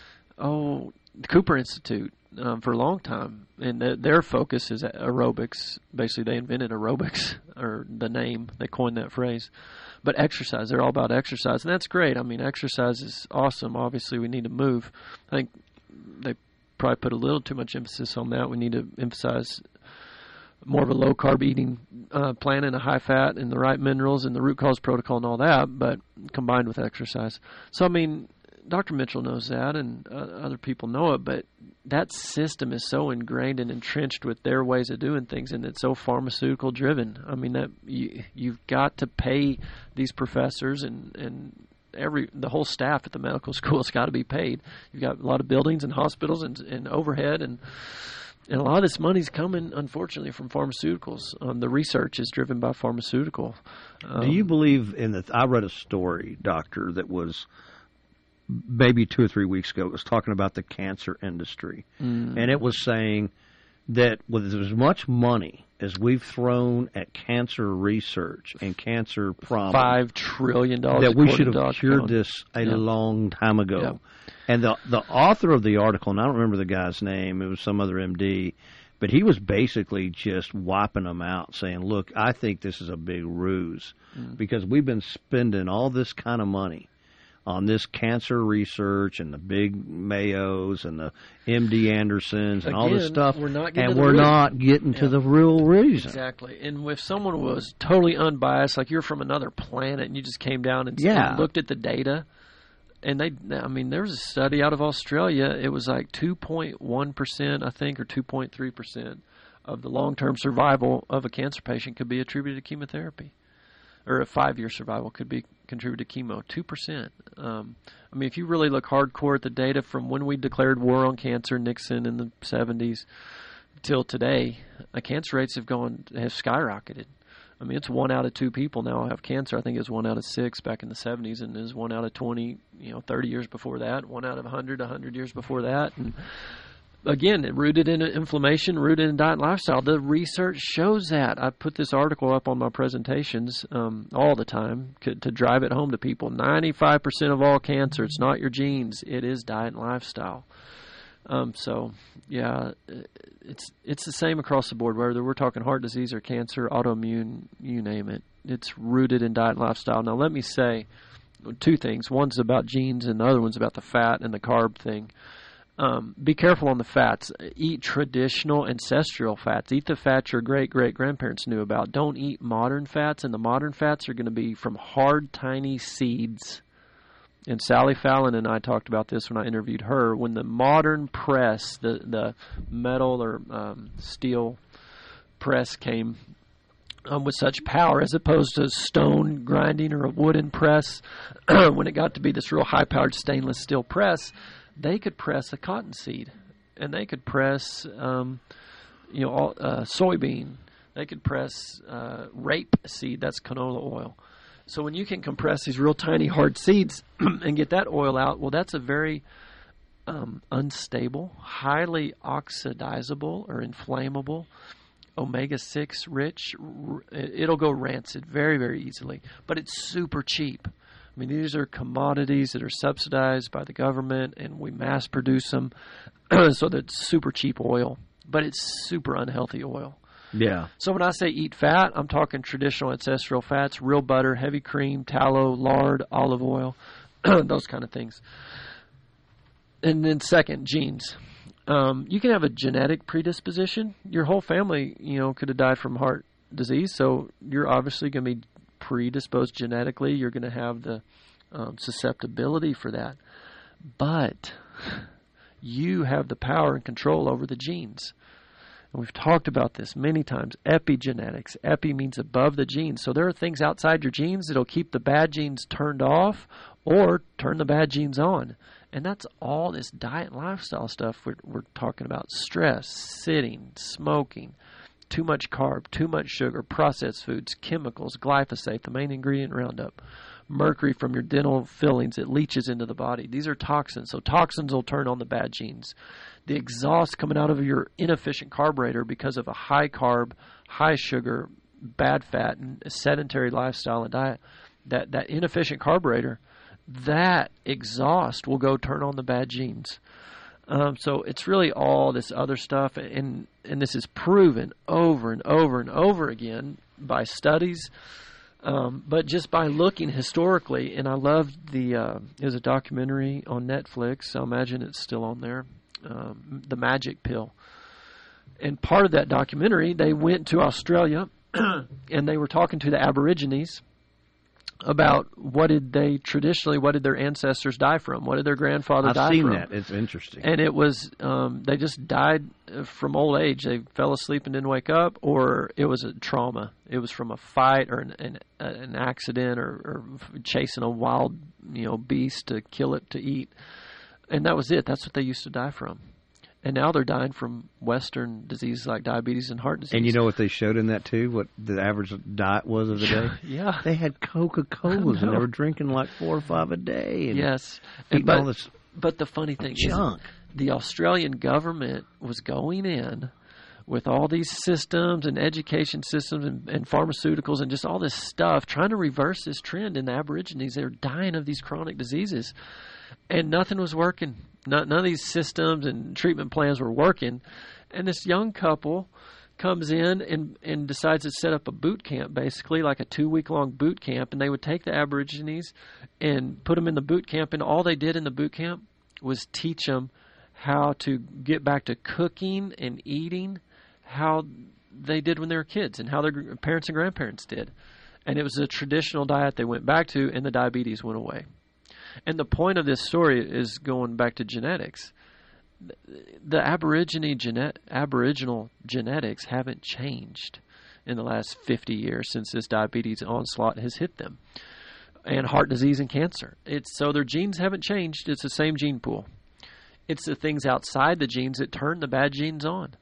Cooper Institute for a long time, and their focus is aerobics. Basically, they invented aerobics, or the name. They coined that phrase. But exercise, they're all about exercise, and that's great. I mean, exercise is awesome. Obviously, we need to move. I think they probably put a little too much emphasis on that. We need to emphasize more of a low-carb eating plan and a high-fat and the right minerals and the root cause protocol and all that, but combined with exercise. So, I mean, Dr. Mitchell knows that, and other people know it, but that system is so ingrained and entrenched with their ways of doing things, and it's so pharmaceutical-driven. I mean, that you've got to pay these professors and the whole staff at the medical school has got to be paid. You've got a lot of buildings and hospitals and overhead, and a lot of this money's coming, unfortunately, from pharmaceuticals. The research is driven by pharmaceutical. Do you believe in the? I read a story, Doctor, that was maybe 2 or 3 weeks ago. It was talking about the cancer industry, and it was saying that with as much money as we've thrown at cancer research and cancer problems, $5 trillion that we should have according to cured Dr. this a long time ago. Yeah. And the author of the article, and I don't remember the guy's name, it was some other MD, but he was basically just wiping them out, saying, look, I think this is a big ruse because we've been spending all this kind of money on this cancer research and the big Mayos and the MD Andersons and all this stuff, we're not getting and to the we're root. not getting to the real reason. Exactly. And if someone was totally unbiased, like you're from another planet and you just came down and looked at the data, and there was a study out of Australia. It was like 2.1%, I think, or 2.3% of the long-term survival of a cancer patient could be attributed to chemotherapy, or a 5-year survival could be contributed to chemo. 2%. I mean, if you really look hardcore at the data from when we declared war on cancer, Nixon in the 70s, till today, cancer rates have skyrocketed. I mean, it's 1 out of 2 people now have cancer. I think it was 1 out of 6 back in the 70s, and it was 1 out of 20, 30 years before that, 1 out of 100 years before that. And again, rooted in inflammation, rooted in diet and lifestyle. The research shows that. I put this article up on my presentations all the time to drive it home to people. 95% of all cancer, it's not your genes, it is diet and lifestyle. So, yeah, it's the same across the board, whether we're talking heart disease or cancer, autoimmune, you name it. It's rooted in diet and lifestyle. Now, let me say 2 things. One's about genes, and the other one's about the fat and the carb thing. Be careful on the fats. Eat traditional ancestral fats. Eat the fats your great-great-grandparents knew about. Don't eat modern fats, and the modern fats are going to be from hard, tiny seeds. And Sally Fallon and I talked about this when I interviewed her. When the modern press, the metal or steel press came with such power as opposed to stone grinding or a wooden press, when it got to be this real high-powered stainless steel press, they could press a cottonseed, and they could press soybean. They could press rape seed. That's canola oil. So when you can compress these real tiny hard seeds and get that oil out, well, that's a very unstable, highly oxidizable or inflammable, omega-6 rich. It'll go rancid very, very easily, but it's super cheap. I mean, these are commodities that are subsidized by the government, and we mass produce them, so that's super cheap oil, but it's super unhealthy oil. Yeah. So when I say eat fat, I'm talking traditional ancestral fats, real butter, heavy cream, tallow, lard, olive oil, those kind of things. And then second, genes. You can have a genetic predisposition. Your whole family, could have died from heart disease, so you're obviously going to be predisposed genetically. You're going to have the susceptibility for that. But you have the power and control over the genes. And we've talked about this many times. Epigenetics. Epi means above the genes. So there are things outside your genes that'll keep the bad genes turned off or turn the bad genes on. And that's all this diet and lifestyle stuff we're talking about. Stress, sitting, smoking, too much carb, too much sugar, processed foods, chemicals, glyphosate, the main ingredient in Roundup, mercury from your dental fillings. It leaches into the body. These are toxins. So toxins will turn on the bad genes. The exhaust coming out of your inefficient carburetor because of a high carb, high sugar, bad fat, and sedentary lifestyle and diet, that inefficient carburetor, that exhaust will go turn on the bad genes. So it's really all this other stuff, and this is proven over and over and over again by studies, but just by looking historically. And I loved there's a documentary on Netflix. I imagine it's still on there, The Magic Pill. And part of that documentary, they went to Australia, and they were talking to the Aborigines about what did their ancestors die from? What did their grandfather die from? I've seen that. It's interesting. And it was, they just died from old age. They fell asleep and didn't wake up, or it was a trauma. It was from a fight or an accident or chasing a wild, beast to kill it to eat. And that was it. That's what they used to die from. And now they're dying from Western diseases like diabetes and heart disease. And you know what they showed in that, too? What the average diet was of the day? Yeah. They had Coca-Colas, and they were drinking like 4 or 5 a day. And yes. all this but the funny thing junk. Is the Australian government was going in with all these systems and education systems and pharmaceuticals and just all this stuff, trying to reverse this trend in the Aborigines. They were dying of these chronic diseases. And nothing was working. None of these systems and treatment plans were working. And this young couple comes in and decides to set up a boot camp, basically like a 2-week-long boot camp. And they would take the Aborigines and put them in the boot camp. And all they did in the boot camp was teach them how to get back to cooking and eating how they did when they were kids and how their parents and grandparents did. And it was a traditional diet they went back to, and the diabetes went away. And the point of this story is going back to genetics. The Aboriginal genetics haven't changed in the last 50 years since this diabetes onslaught has hit them, and heart disease and cancer. So their genes haven't changed. It's the same gene pool. It's the things outside the genes that turn the bad genes on.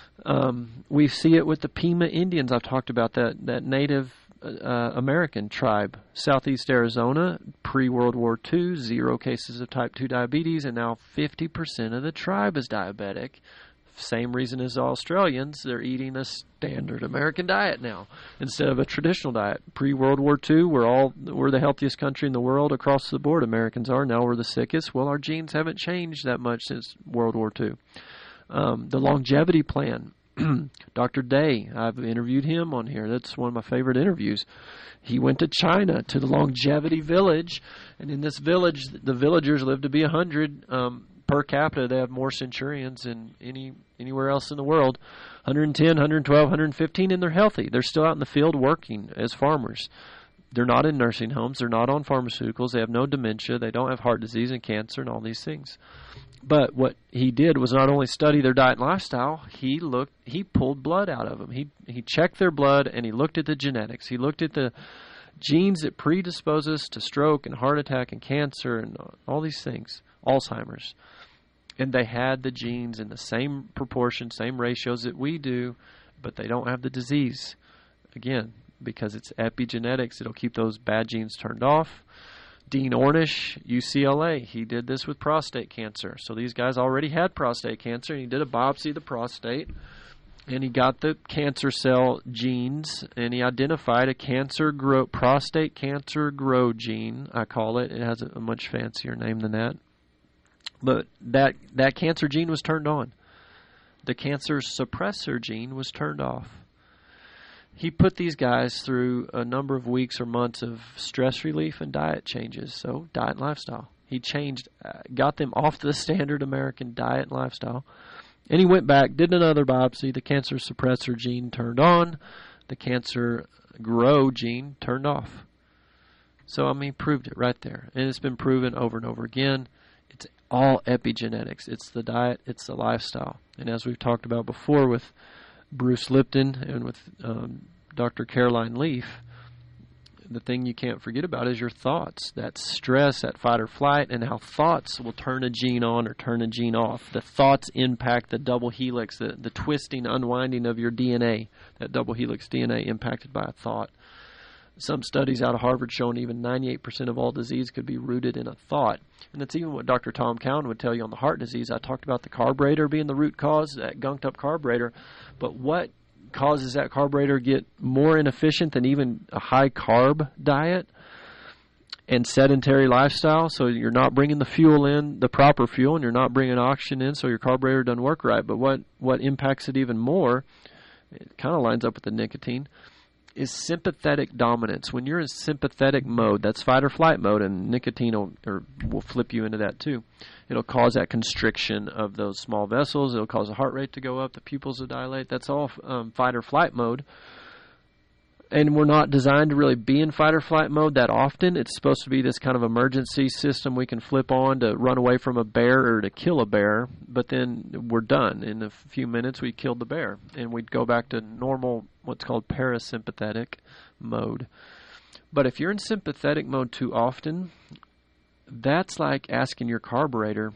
We see it with the Pima Indians. I've talked about that Native American tribe, Southeast Arizona, pre-World War II, 0 cases of type 2 diabetes, and now 50% of the tribe is diabetic. Same reason as the Australians, they're eating a standard American diet now instead of a traditional diet. Pre-World War II, we're the healthiest country in the world across the board. Americans are. Now we're the sickest. Well, our genes haven't changed that much since World War II. The longevity plan. Dr. Day, I've interviewed him on here. That's one of my favorite interviews. He went to China, to the longevity village, and in this village, the villagers live to be 100. Per capita, they have more centurions than anywhere else in the world. 110, 112, 115, and they're healthy. They're still out in the field working as farmers. They're not in nursing homes. They're not on pharmaceuticals. They have no dementia. They don't have heart disease and cancer and all these things. But what he did was not only study their diet and lifestyle, he pulled blood out of them. He checked their blood, and he looked at the genetics. He looked at the genes that predispose us to stroke and heart attack and cancer and all these things, Alzheimer's. And they had the genes in the same proportion, same ratios that we do, but they don't have the disease. Again, because it's epigenetics, it'll keep those bad genes turned off. Dean Ornish, UCLA, he did this with prostate cancer. So these guys already had prostate cancer, and he did a biopsy of the prostate, and he got the cancer cell genes, and he identified a prostate cancer grow gene, I call it. It has a much fancier name than that. But that cancer gene was turned on. The cancer suppressor gene was turned off. He put these guys through a number of weeks or months of stress relief and diet changes, so diet and lifestyle. He changed, got them off the standard American diet and lifestyle. And he went back, did another biopsy. The cancer suppressor gene turned on. The cancer grow gene turned off. So, I mean, proved it right there. And it's been proven over and over again. It's all epigenetics. It's the diet. It's the lifestyle. And as we've talked about before with Bruce Lipton and with Dr. Caroline Leaf, the thing you can't forget about is your thoughts. That stress, that fight or flight, and how thoughts will turn a gene on or turn a gene off. The thoughts impact the double helix, the twisting, unwinding of your DNA, that double helix DNA impacted by a thought. Some studies out of Harvard showing even 98% of all disease could be rooted in a thought. And that's even what Dr. Tom Cowan would tell you on the heart disease. I talked about the carburetor being the root cause, that gunked up carburetor. But what causes that carburetor get more inefficient than even a high carb diet and sedentary lifestyle? So you're not bringing the fuel in, the proper fuel, and you're not bringing oxygen in, so your carburetor doesn't work right. But what impacts it even more, it kind of lines up with the nicotine, is sympathetic dominance. When you're in sympathetic mode, that's fight or flight mode, and nicotine will flip you into that too. It'll cause that constriction of those small vessels. It'll cause the heart rate to go up, the pupils to dilate. That's all fight or flight mode. And we're not designed to really be in fight or flight mode that often. It's supposed to be this kind of emergency system we can flip on to run away from a bear or to kill a bear, but then we're done. In a few minutes, we killed the bear, and we'd go back to normal, what's called parasympathetic mode. But if you're in sympathetic mode too often, that's like asking your carburetor,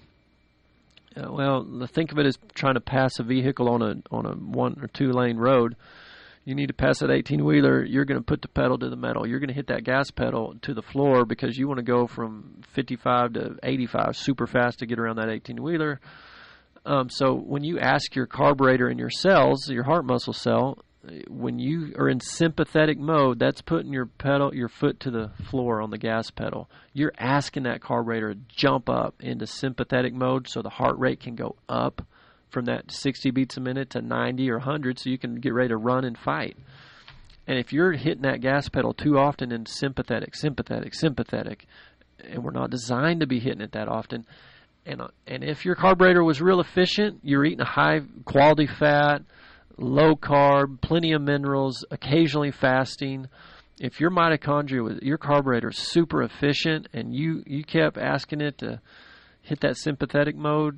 think of it as trying to pass a vehicle on a 1 or 2 lane road. You need to pass that 18-wheeler, you're going to put the pedal to the metal. You're going to hit that gas pedal to the floor because you want to go from 55 to 85 super fast to get around that 18-wheeler. So when you ask your carburetor in your cells, your heart muscle cell, when you are in sympathetic mode, that's putting your foot to the floor on the gas pedal. You're asking that carburetor to jump up into sympathetic mode so the heart rate can go up from that 60 beats a minute to 90 or 100 so you can get ready to run and fight. And if you're hitting that gas pedal too often in sympathetic, and we're not designed to be hitting it that often, and if your carburetor was real efficient, you're eating a high quality fat, low carb, plenty of minerals, occasionally fasting. If your mitochondria, your carburetor is super efficient and you kept asking it to hit that sympathetic mode,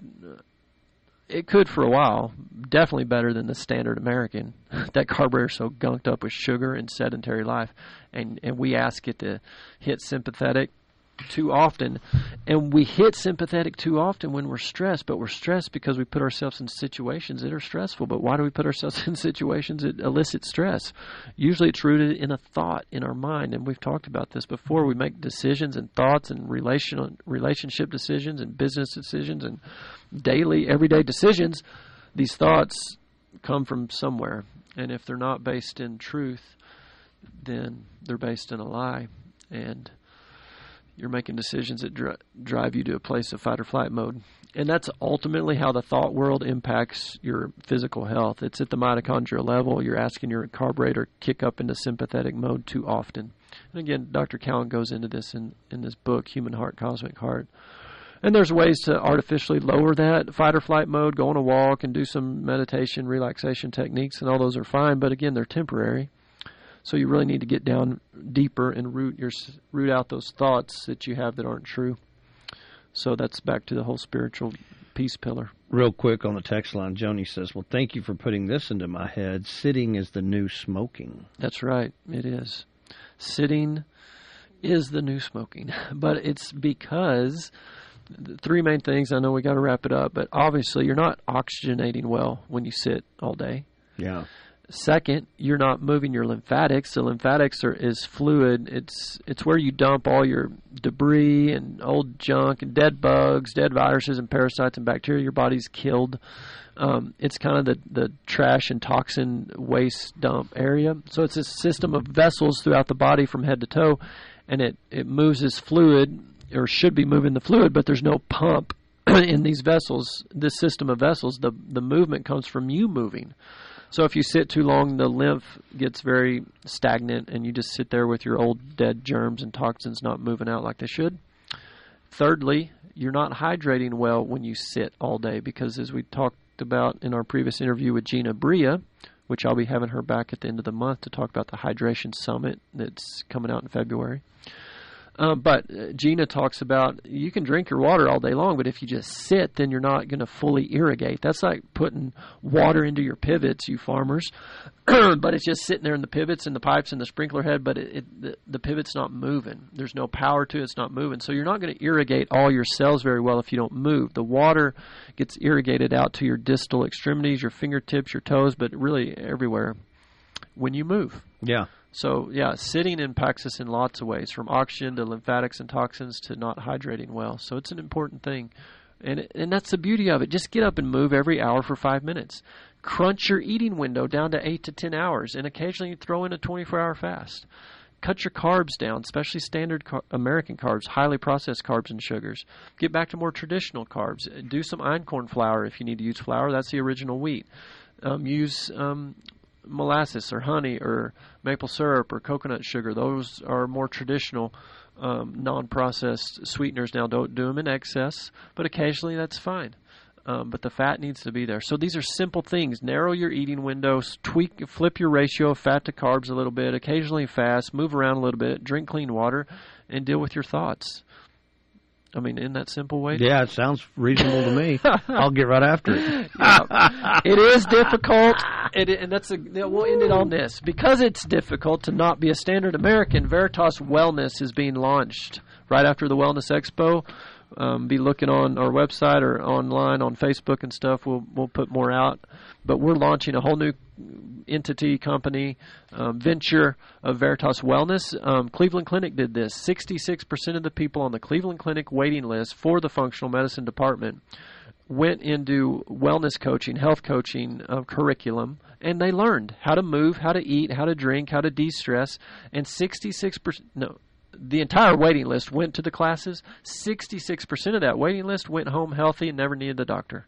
it could for a while. Definitely better than the standard American. That carburetor's so gunked up with sugar and sedentary life. And we ask it to hit sympathetic too often. And we hit sympathetic too often when we're stressed. But we're stressed because we put ourselves in situations that are stressful. But why do we put ourselves in situations that elicit stress? Usually it's rooted in a thought in our mind. And we've talked about this before. We make decisions and thoughts and relationship decisions and business decisions and daily, everyday decisions. These thoughts come from somewhere. And if they're not based in truth, then they're based in a lie. And you're making decisions that drive you to a place of fight or flight mode. And that's ultimately how the thought world impacts your physical health. It's at the mitochondrial level. You're asking your carburetor to kick up into sympathetic mode too often. And again, Dr. Cowan goes into this in this book, Human Heart, Cosmic Heart. And there's ways to artificially lower that fight or flight mode, go on a walk and do some meditation, relaxation techniques, and all those are fine. But again, they're temporary. So you really need to get down deeper and root out those thoughts that you have that aren't true. So that's back to the whole spiritual peace pillar. Real quick on the text line, Joni says, well, thank you for putting this into my head. Sitting is the new smoking. That's right. It is. Sitting is the new smoking. But it's because the 3 main things, I know we got to wrap it up, but obviously you're not oxygenating well when you sit all day. Yeah. Second, you're not moving your lymphatics. The lymphatics is fluid. It's where you dump all your debris and old junk and dead bugs, dead viruses and parasites and bacteria your body's killed. It's kind of the trash and toxin waste dump area. So it's a system of vessels throughout the body from head to toe, and it moves this fluid, or should be moving the fluid, but there's no pump in these vessels, this system of vessels. The movement comes from you moving. So if you sit too long, the lymph gets very stagnant, and you just sit there with your old dead germs and toxins not moving out like they should. Thirdly, you're not hydrating well when you sit all day because, as we talked about in our previous interview with Gina Bria, which I'll be having her back at the end of the month to talk about the Hydration Summit that's coming out in February. But Gina talks about you can drink your water all day long, but if you just sit, then you're not going to fully irrigate. That's like putting water into your pivots, you farmers. But it's just sitting there in the pivots and the pipes and the sprinkler head, but the pivot's not moving. There's no power to it. It's not moving. So you're not going to irrigate all your cells very well if you don't move. The water gets irrigated out to your distal extremities, your fingertips, your toes, but really everywhere when you move. Yeah. So, yeah, sitting impacts us in lots of ways, from oxygen to lymphatics and toxins to not hydrating well. So it's an important thing. And that's the beauty of it. Just get up and move every hour for 5 minutes. Crunch your eating window down to 8 to 10 hours, and occasionally throw in a 24-hour fast. Cut your carbs down, especially standard American carbs, highly processed carbs and sugars. Get back to more traditional carbs. Do some einkorn flour if you need to use flour. That's the original wheat. Use molasses or honey or maple syrup or coconut sugar. Those are more traditional non-processed sweeteners. Now, don't do them in excess, but occasionally that's fine. But the fat needs to be there. So these are simple things. Narrow your eating windows, flip your ratio of fat to carbs a little bit, occasionally fast, move around a little bit, drink clean water, and deal with your thoughts. I mean, in that simple way? Yeah, it sounds reasonable to me. I'll get right after it. Yeah. It is difficult, and we'll end it on this. Because it's difficult to not be a standard American, Veritas Wellness is being launched right after the Wellness Expo. Be looking on our website or online on Facebook and stuff. We'll put more out. But we're launching a whole new entity, company, venture of Veritas Wellness. Cleveland Clinic did this. 66% of the people on the Cleveland Clinic waiting list for the functional medicine department went into wellness coaching, health coaching curriculum, and they learned how to move, how to eat, how to drink, how to de-stress. And the entire waiting list went to the classes. 66% of that waiting list went home healthy and never needed the doctor.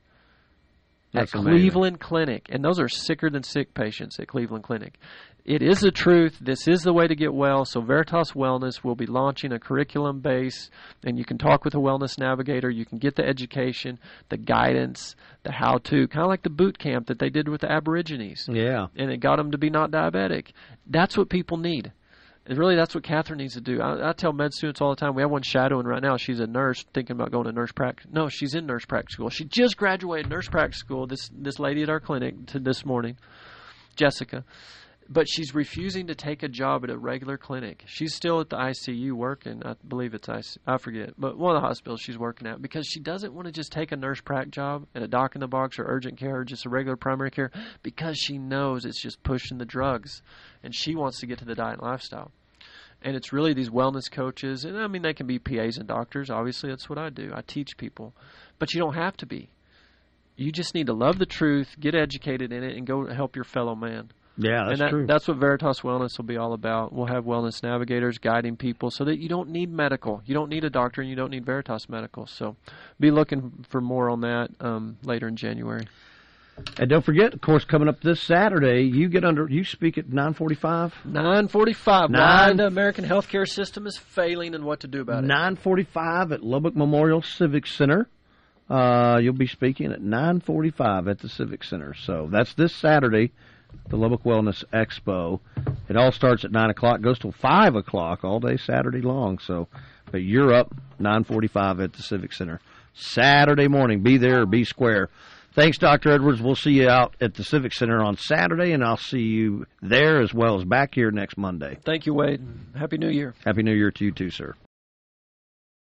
That's at amazing. Cleveland Clinic. And those are sicker than sick patients at Cleveland Clinic. It is the truth. This is the way to get well. So Veritas Wellness will be launching a curriculum base, and you can talk with a wellness navigator. You can get the education, the guidance, the how-to, kind of like the boot camp that they did with the Aborigines. Yeah. And it got them to be not diabetic. That's what people need. And really, that's what Catherine needs to do. I tell med students all the time. We have one shadowing right now. She's a nurse thinking about going to nurse practice. No, she's in nurse practice school. She just graduated nurse practice school, this lady at our clinic this morning, Jessica. But she's refusing to take a job at a regular clinic. She's still at the ICU working. I believe it's ICU. I forget. But one of the hospitals she's working at, because she doesn't want to just take a nurse prac job at a doc in the box or urgent care or just a regular primary care, because she knows it's just pushing the drugs. And she wants to get to the diet and lifestyle. And it's really these wellness coaches. And, I mean, they can be PAs and doctors. Obviously, that's what I do. I teach people. But you don't have to be. You just need to love the truth, get educated in it, and go help your fellow man. Yeah, that's true. That's what Veritas Wellness will be all about. We'll have wellness navigators guiding people so that you don't need medical. You don't need a doctor, and you don't need Veritas Medical. So be looking for more on that later in January. And don't forget, of course, coming up this Saturday, you speak at 9:45? 9:45. Why the American healthcare system is failing and what to do about it. 9:45 at Lubbock Memorial Civic Center. You'll be speaking at 9:45 at the Civic Center. So that's this Saturday, the Lubbock Wellness Expo. It all starts at 9 o'clock, goes till 5 o'clock all day Saturday long. So, but you're up 9:45 at the Civic Center. Saturday morning. Be there or be square. Thanks, Dr. Edwards. We'll see you out at the Civic Center on Saturday, and I'll see you there as well as back here next Monday. Thank you, Wade. Happy New Year. Happy New Year to you too, sir.